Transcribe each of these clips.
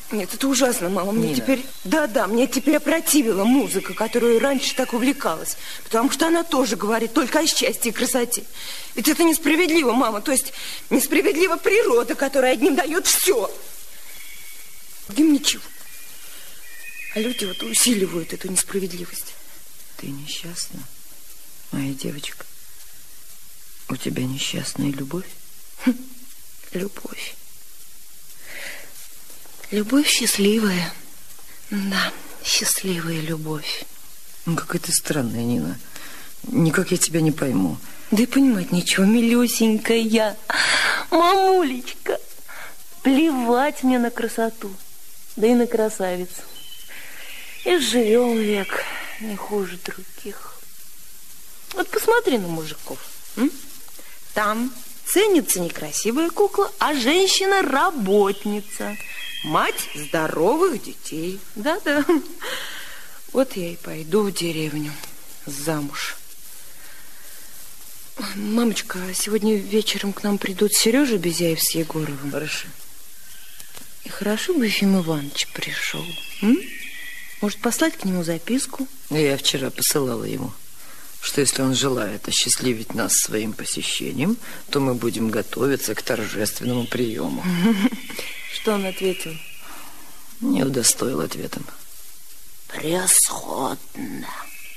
Нет, это ужасно, мама. Мне Нина. теперь... Да, мне теперь опротивила музыка, которую раньше так увлекалась. Потому что она тоже говорит только о счастье и красоте. Ведь это несправедливо, мама. То есть несправедлива природа, которая одним дает все. Другим ничего. А люди вот усиливают эту несправедливость. Ты несчастна, моя девочка. У тебя несчастная любовь? Любовь. Любовь счастливая. Да, счастливая любовь. Ну, какая ты странная, Нина. Никак я тебя не пойму. Да и понимать ничего, милюсенькая. Мамулечка. Плевать мне на красоту. Да и на красавицу. И живем век не хуже других. Вот посмотри на мужиков. Там ценится не красивая кукла, а женщина-работница. Мать здоровых детей. Да-да. Вот я и пойду в деревню замуж. Мамочка, сегодня вечером к нам придут Сережа Безяев с Егоровым. Хорошо. И хорошо бы Ефим Иванович пришел. Может, послать к нему записку? Я вчера посылала ему, что если он желает осчастливить нас своим посещением, то мы будем готовиться к торжественному приему. Что он ответил? Не удостоил ответом. Превосходно.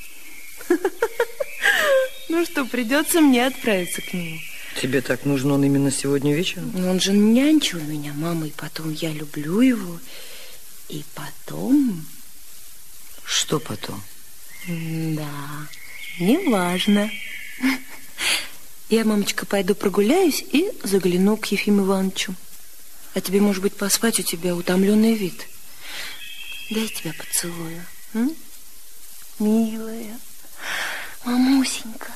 Ну что, придется мне отправиться к нему. Тебе так нужен он именно сегодня вечером? Но он же нянчил меня, мама, и потом я люблю его. И потом... Что потом? Да, неважно. Я, мамочка, пойду прогуляюсь и загляну к Ефиму Ивановичу. А тебе, может быть, поспать, у тебя утомленный вид. Дай тебя поцелую. Милая, мамусенька.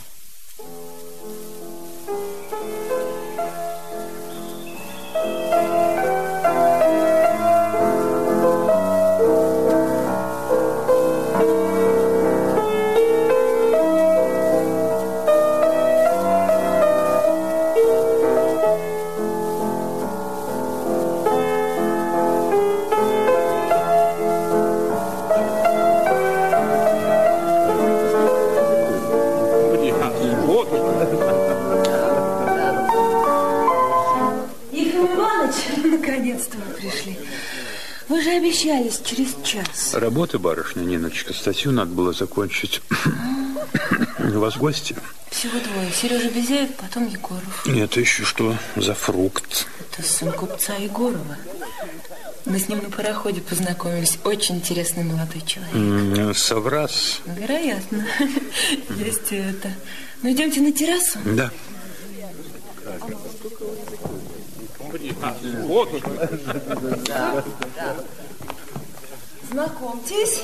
Наконец-то вы пришли. Вы же обещались через час. Работа, барышня Ниночка. Статью надо было закончить. У вас гости? Всего двое. Сережа Безяев, потом Егоров. Нет, еще что за фрукт? Это сын купца Егорова. Мы с ним на пароходе познакомились. Очень интересный молодой человек. Соврас? Вероятно. Есть это. Ну, идемте на террасу? Да. Вот. Знакомьтесь.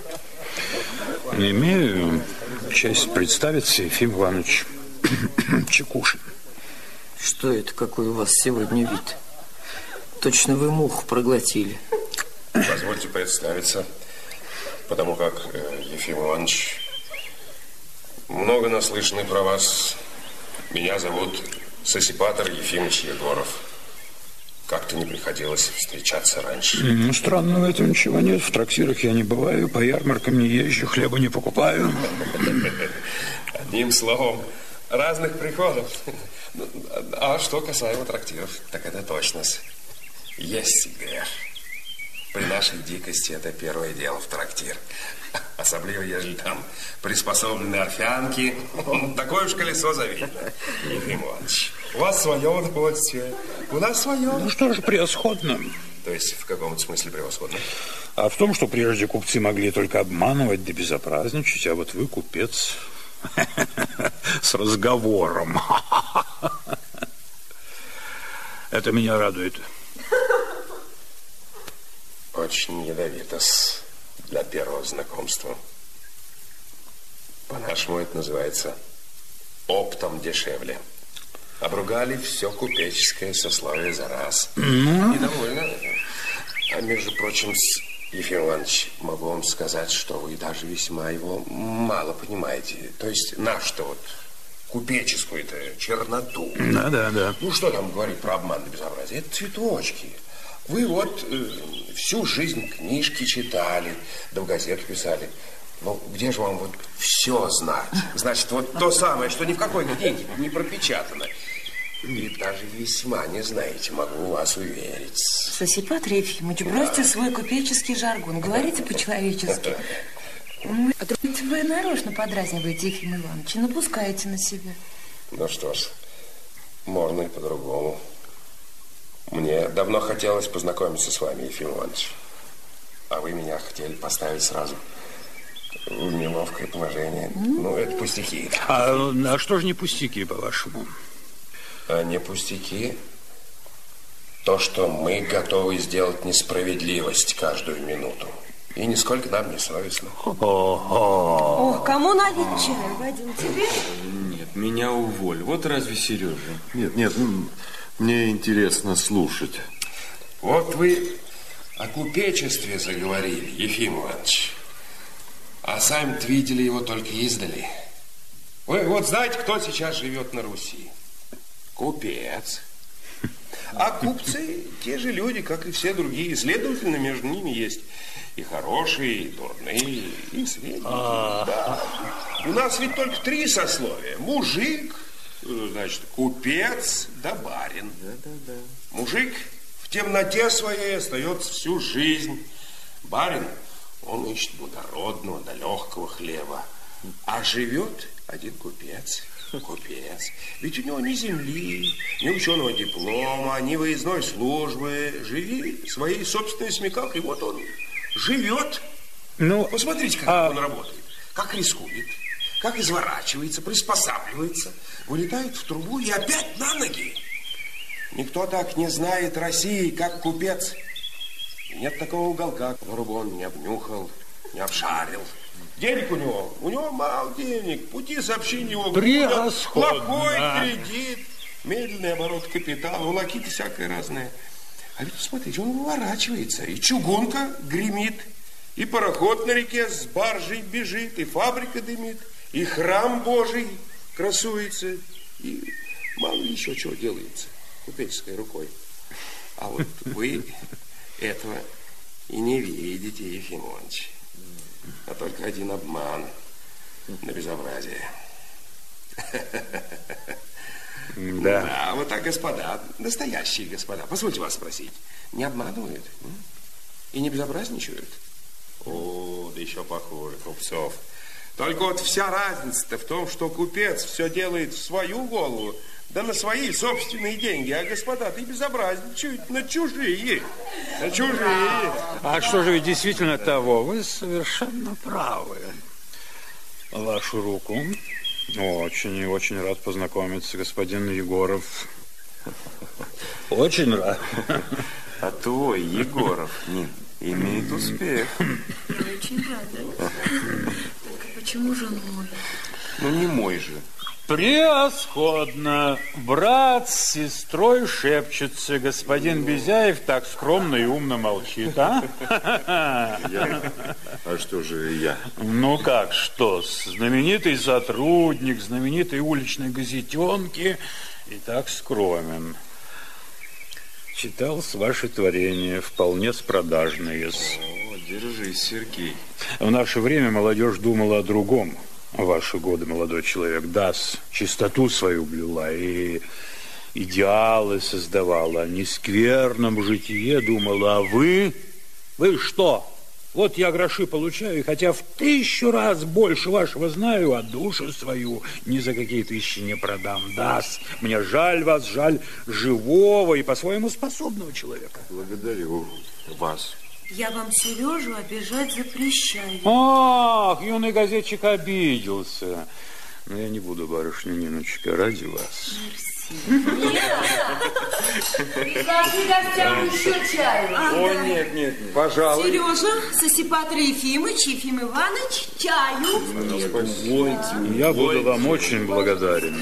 Имею честь представиться, Ефим Иванович Чекушин. Что это, какой у вас сегодня вид? Точно вы муху проглотили. Позвольте представиться, потому как, Ефим Иванович, много наслышаны про вас. Меня зовут Сосипатор Ефимович Егоров. Как-то не приходилось встречаться раньше. Ну, странного в этом ничего нет. В трактирах я не бываю, по ярмаркам не езжу, хлеба не покупаю. Одним словом, разных приходов. А что касаемо трактиров, так это точно. Есть грех. При нашей дикости это первое дело в трактир. Особливо, если там приспособлены орфянки. Такое уж колесо завидно. Ефим Иванович, у вас свое удовольствие, у нас свое. Ну что же, превосходно. То есть в каком-то смысле превосходно? А в том, что прежде купцы могли только обманывать да безобразничать, а вот вы купец с разговором. Это меня радует. Очень ядовито-с для первого знакомства. По-нашему это называется оптом дешевле. Обругали все купеческое сословие за раз. И довольно. А между прочим, Ефим Иванович, могу вам сказать, что вы даже весьма его мало понимаете. То есть нашу-то вот купеческую-то черноту. Да. Ну, что там говорить про обман и безобразие? Это цветочки. Вы вот всю жизнь книжки читали, да в газету писали. Ну, где же вам вот все знать? Значит, вот то самое, что ни в какой книге не пропечатано. И даже весьма не знаете, могу вас уверить. Сосипатр Ефимович, бросьте свой купеческий жаргон, говорите по-человечески. А то вы нарочно подразниваете Ефима Ивановича, напускаете на себя. Ну что ж, можно и по-другому. Мне давно хотелось познакомиться с вами, Ефим Иванович. А вы меня хотели поставить сразу в неловкое положение. Ну, это пустяки. А что же не пустяки, по-вашему? А не пустяки. То, что мы готовы сделать несправедливость каждую минуту. И нисколько нам не совестно. О, кому налить чаю, Вадим, тебе? Нет, меня уволь. Вот разве Сережа? Нет, мне интересно слушать. Вот вы о купечестве заговорили, Ефим Иванович. А сами-то видели его только издали. Вы вот знаете, кто сейчас живет на Руси? Купец. А купцы те же люди, как и все другие. Следовательно, между ними есть и хорошие, и дурные, и средние. Да. У нас ведь только 3 сословия. Мужик, значит, купец, да барин. Да. Мужик в темноте своей остается всю жизнь. Барин, он ищет благородного да легкого хлеба. А живет один купец. Купец. Ведь у него ни земли, ни ученого диплома, ни выездной службы. Живи своей собственной смекалкой. Вот он живет. Ну, посмотрите, как он работает. Как рискует, как изворачивается, приспосабливается. Вылетает в трубу и опять на ноги. Никто так не знает России, как купец. И нет такого уголка, которого бы он не обнюхал, не обшарил. Денег у него мало денег. Пути сообщения его плохой кредит, медленный оборот капитала, волокиты всякое разное. А ведь смотрите, он выворачивается, и чугунка гремит, и пароход на реке с баржей бежит, и фабрика дымит, и храм Божий красуется, и мало ли еще чего делается купеческой рукой. А вот вы этого и не видите, Ефим Иванович. А только один обман на безобразие. Да, вот так, господа, настоящие господа. Позвольте вас спросить, не обманывают и не безобразничают? О, да еще похуже купцов. Только вот вся разница-то в том, что купец все делает в свою голову, да на свои собственные деньги, а господа-то и безобразничают на чужие. На чужие. А что же ведь действительно того? Вы совершенно правы. Вашу руку. Очень и очень рад познакомиться, господин Егоров. Очень рад. А твой Егоров имеет успех. Я очень рада. Только почему же он мой? Ну, не мой же. Превосходно. Брат с сестрой шепчется. Господин Безяев так скромно и умно молчит, а? А что же я? Ну как, что? Знаменитый сотрудник, знаменитой уличной газетенки и так скромен. Читал ваши творения, вполне продажные. О, держись, Сергей. В наше время молодежь думала о другом. В ваши годы молодой человек чистоту свою блюла и идеалы создавала, о нескверном житие думала. А вы что? Вот я гроши получаю, и хотя в 1000 раз больше вашего знаю, а душу свою ни за какие 1000 не продам. Мне жаль вас, жаль живого и по-своему способного человека. Благодарю вас. Я вам Сережу обижать запрещаю. Ах, юный газетчик обиделся. Но я не буду, барышня Ниночка, ради вас. Предложи гостям еще чаю. О, нет, пожалуй. Сережа, Сосипатр Ефимович, Ефим Иванович, чаю. Я буду вам очень благодарен.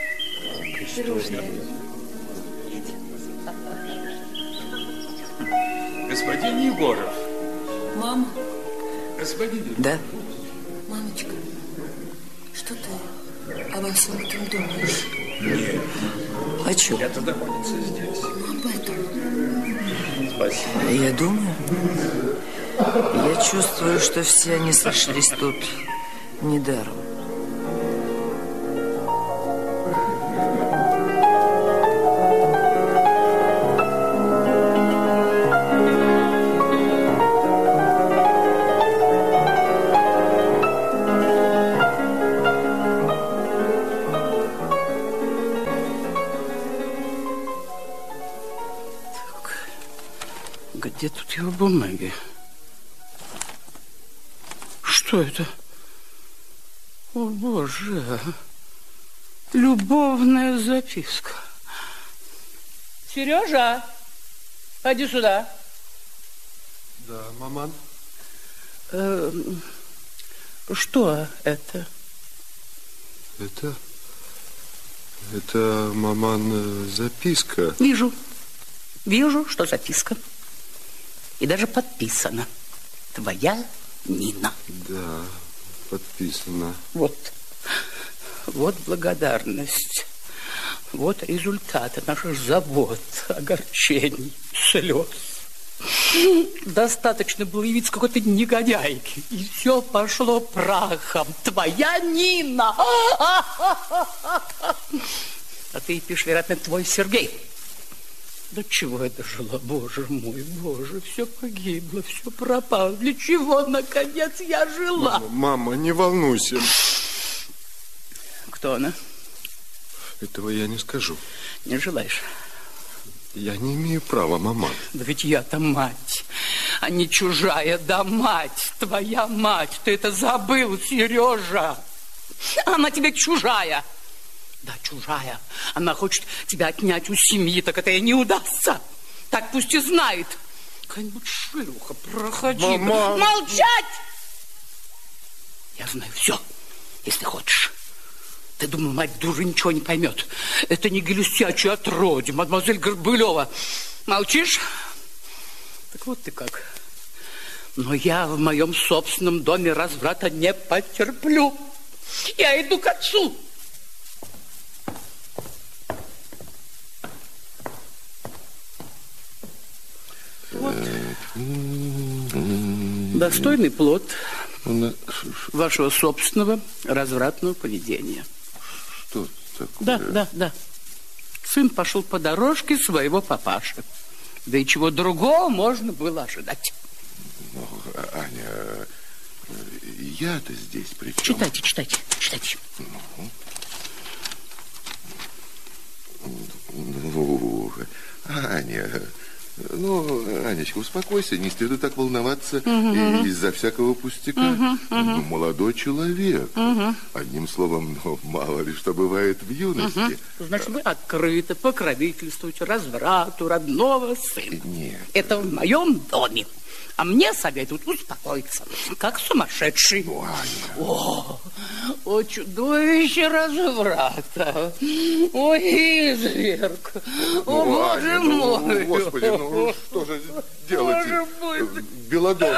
Господин Егоров. Мама. Господин Егоров. Да? Мамочка, что ты обо всем этом думаешь? Нет. О чем? Это находится здесь. Об этом. Спасибо. Я думаю, я чувствую, что все они сошлись тут недаром. Где тут его бумаги? Что это? О, Боже! Любовная записка. Сережа, пойди сюда. Да, маман. Что это? Это, маман, записка. Вижу, что записка. И даже подписана. Твоя Нина. Да, подписано. Вот благодарность. Вот результаты наших забот, огорчений, слез. Достаточно было явиться какой-то негодяйке, и все пошло прахом. Твоя Нина! А ты пишешь, вероятно, твой Сергей. До чего я дожила, Боже мой, Боже, все погибло, все пропало. Для чего, наконец, я жила? Мама, не волнуйся. Кто она? Этого я не скажу. Не желаешь? Я не имею права, мама. Да ведь я-то мать, а не чужая, да мать, твоя мать. Ты это забыл, Сережа. Она тебе чужая. Да, чужая. Она хочет тебя отнять у семьи, так это ей не удастся. Так пусть и знает. Какая-нибудь шлюха, проходи. Мама! Молчать! Я знаю все, если хочешь. Ты думал, мать дура ничего не поймет. Это не галустячее отродье, мадемуазель Горбылева. Молчишь? Так вот ты как. Но я в моем собственном доме разврата не потерплю. Я иду к отцу. Вот. Достойный плод вашего собственного развратного поведения. Что такое? Да. Сын пошел по дорожке своего папаши. Да и чего другого можно было ожидать. Ну, Аня, я-то здесь при чем? Читайте. Ну, Аня... Ну, Анечка, успокойся, не следует так волноваться из-за всякого пустяка. Ну, молодой человек. Одним словом, ну, мало ли что бывает в юности. Значит, вы открыто покровительствуете разврату родного сына. Нет. Это в моем доме. А мне советуют успокоиться, как сумасшедший. О, чудовище разврата. Ой, изверг. О, Боже мой. Господи, ну что же делать? Белладонна.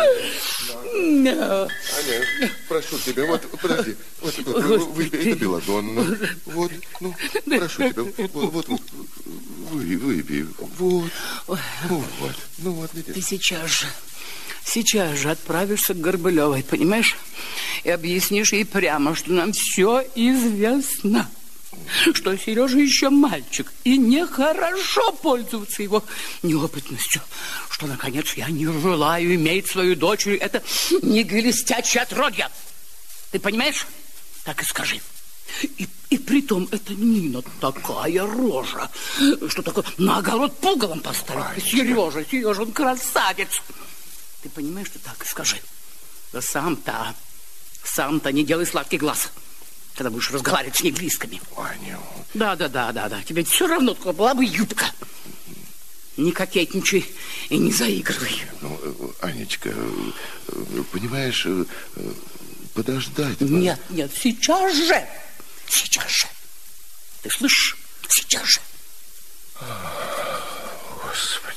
Аня, прошу тебя, вот, подожди. Вот, выпей, это белладонна. Вот, ну, прошу тебя, вот, выпей. Вот. Ну вот, видишь. Ты сейчас же отправишься к Горбылевой, понимаешь? И объяснишь ей прямо, что нам все известно. Что Сережа еще мальчик, и нехорошо пользоваться его неопытностью. Что, наконец, я не желаю иметь свою дочь. Это не галустячее отродье. Ты понимаешь? Так и скажи. И притом это Нина такая рожа, что такое на огород пугалом поставить. Сережа, он красавец. Ты понимаешь, что так и скажи. Да сам-то не делай сладкий глаз, когда будешь разговаривать с неглисками. Аня. Да. Тебе все равно, только была бы юбка. Не кокетничай и не заигрывай. Ну, Анечка, понимаешь, подождать. Нет, сейчас же. Ты слышишь? Сейчас же. Господи.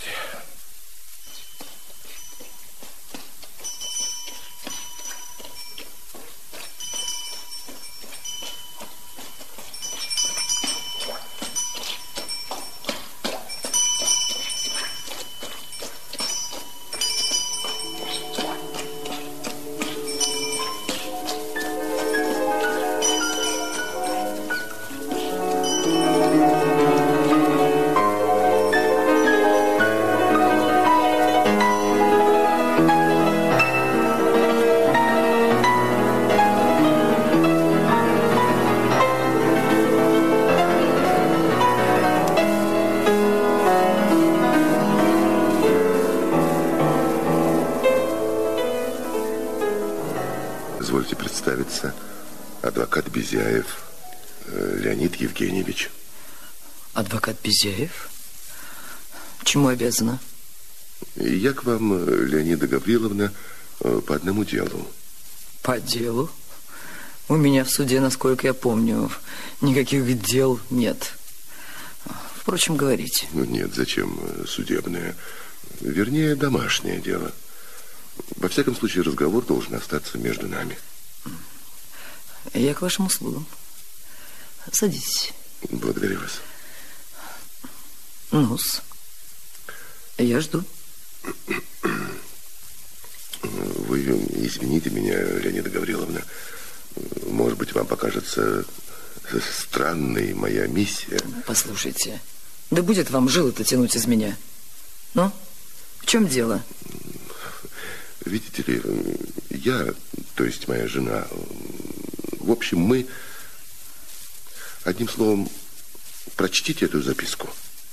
Позвольте представиться. Адвокат Безяев Леонид Евгеньевич. Адвокат Безяев? Чему обязана? Я к вам, Леонида Гавриловна, по одному делу. По делу? У меня в суде, насколько я помню, никаких дел нет. Впрочем, говорите. Ну нет, зачем судебное? Вернее, домашнее дело. Во всяком случае, разговор должен остаться между нами. Я к вашим услугам. Садитесь. Благодарю вас. Ну-с. Я жду. Вы извините меня, Леонида Гавриловна. Может быть, вам покажется странной моя миссия. Послушайте, да будет вам жилы-то тянуть из меня. Ну, в чем дело? Видите ли, я, то есть моя жена, в общем, мы... Одним словом, прочтите эту записку.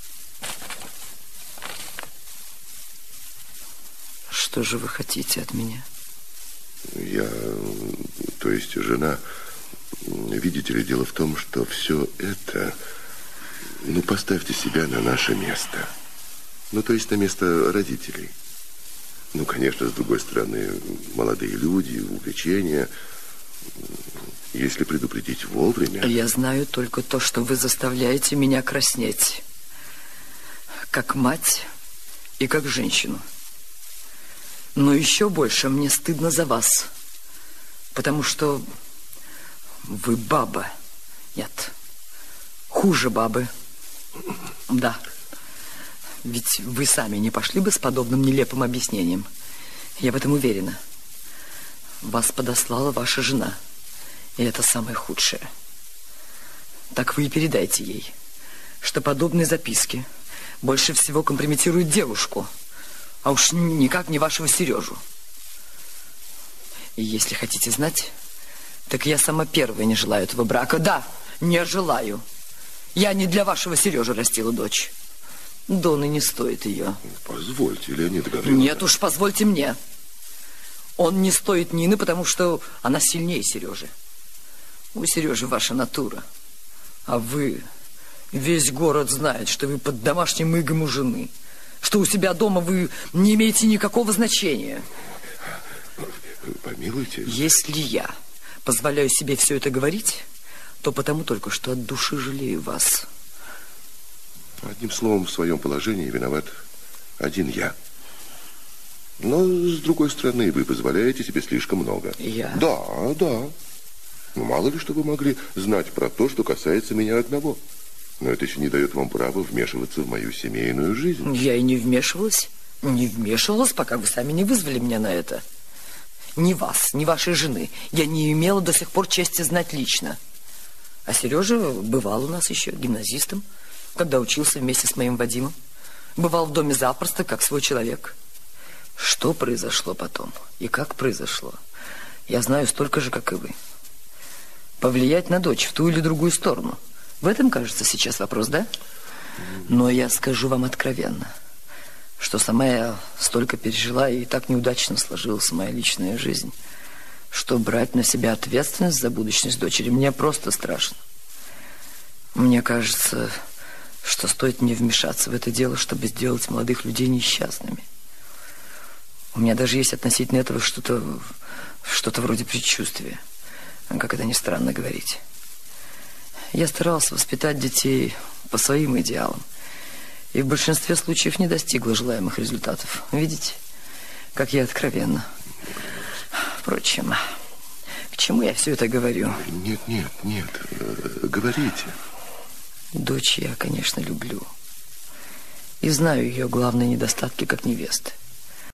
Что же вы хотите от меня? Я, то есть жена, видите ли, дело в том, что все это... Ну, поставьте себя на наше место. Ну, то есть на место родителей. Ну, конечно, с другой стороны, молодые люди, увлечения. Если предупредить вовремя... Я знаю только то, что вы заставляете меня краснеть. Как мать и как женщину. Но еще больше мне стыдно за вас. Потому что вы баба. Нет, хуже бабы. Да. Ведь вы сами не пошли бы с подобным нелепым объяснением. Я в этом уверена. Вас подослала ваша жена. И это самое худшее. Так вы и передайте ей, что подобные записки больше всего компрометируют девушку, а уж никак не вашего Сережу. И если хотите знать, так я сама первая не желаю этого брака. Да, не желаю. Я не для вашего Сережи растила дочь. Дон и не стоит ее. Позвольте, Леонид Гавриловна. Нет уж, позвольте мне. Он не стоит Нины, потому что она сильнее Сережи. У Сережи ваша натура. А вы... Весь город знает, что вы под домашним игом у жены. Что у себя дома вы не имеете никакого значения. Помилуйте. Если я позволяю себе все это говорить, то потому только, что от души жалею вас. Одним словом, в своем положении виноват один я. Но, с другой стороны, вы позволяете себе слишком много. Я? Да, да. Ну, мало ли, что вы могли знать про то, что касается меня одного. Но это еще не дает вам права вмешиваться в мою семейную жизнь. Я и не вмешивалась. Не вмешивалась, пока вы сами не вызвали меня на это. Ни вас, ни вашей жены я не имела до сих пор чести знать лично. А Сережа бывал у нас еще гимназистом, когда учился вместе с моим Вадимом. Бывал в доме запросто, как свой человек. Что произошло потом и как произошло, я знаю столько же, как и вы. Повлиять на дочь в ту или другую сторону. В этом, кажется, сейчас вопрос, да? Но я скажу вам откровенно, что сама я столько пережила, и так неудачно сложилась моя личная жизнь, что брать на себя ответственность за будущность дочери мне просто страшно. Мне кажется, что стоит мне вмешаться в это дело, чтобы сделать молодых людей несчастными. У меня даже есть относительно этого что-то вроде предчувствия, как это ни странно говорить. Я старался воспитать детей по своим идеалам, и в большинстве случаев не достигла желаемых результатов. Видите, как я откровенна. Впрочем, к чему я все это говорю? Нет, говорите. Дочь я, конечно, люблю. И знаю ее главные недостатки как невесты.